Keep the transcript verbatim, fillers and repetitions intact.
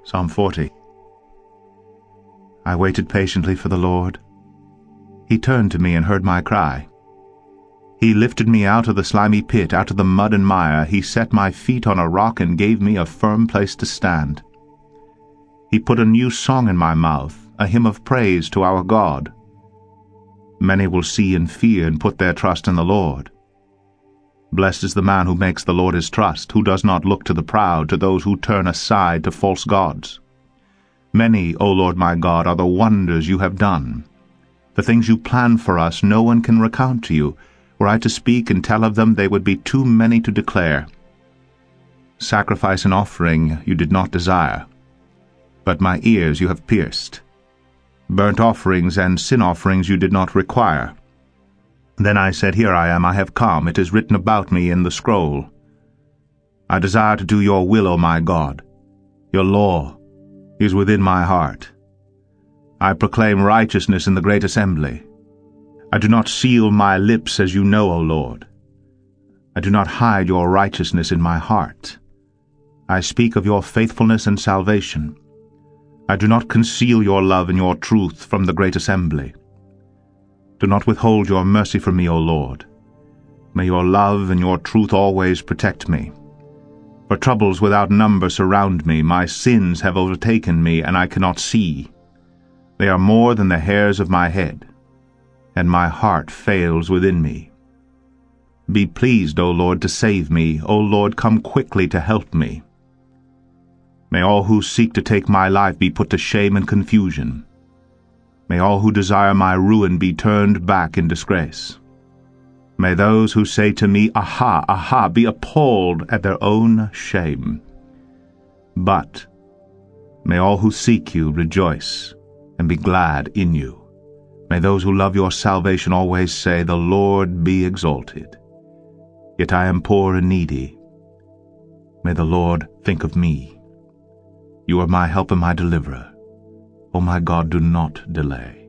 Psalm forty. I waited patiently for the Lord. He turned to me and heard my cry. He lifted me out of the slimy pit, out of the mud and mire. He set my feet on a rock and gave me a firm place to stand. He put a new song in my mouth, a hymn of praise to our God. Many will see and fear and put their trust in the Lord. Blessed is the man who makes the Lord his trust, who does not look to the proud, to those who turn aside to false gods. Many, O Lord my God, are the wonders you have done. The things you planned for us no one can recount to you. Were I to speak and tell of them, they would be too many to declare. Sacrifice and offering you did not desire, but my ears you have pierced. Burnt offerings and sin offerings you did not require. Then I said, Here I am, I have come, it is written about me in the scroll. I desire to do your will, O my God. Your law is within my heart. I proclaim righteousness in the great assembly. I do not seal my lips, as you know, O Lord. I do not hide your righteousness in my heart. I speak of your faithfulness and salvation. I do not conceal your love and your truth from the great assembly. Do not withhold your mercy from me, O Lord. May your love and your truth always protect me. For troubles without number surround me. My sins have overtaken me, and I cannot see. They are more than the hairs of my head, and my heart fails within me. Be pleased, O Lord, to save me. O Lord, come quickly to help me. May all who seek to take my life be put to shame and confusion. May all who desire my ruin be turned back in disgrace. May those who say to me, Aha, aha, be appalled at their own shame. But may all who seek you rejoice and be glad in you. May those who love your salvation always say, The Lord be exalted. Yet I am poor and needy. May the Lord think of me. You are my help and my deliverer. O my God, do not delay.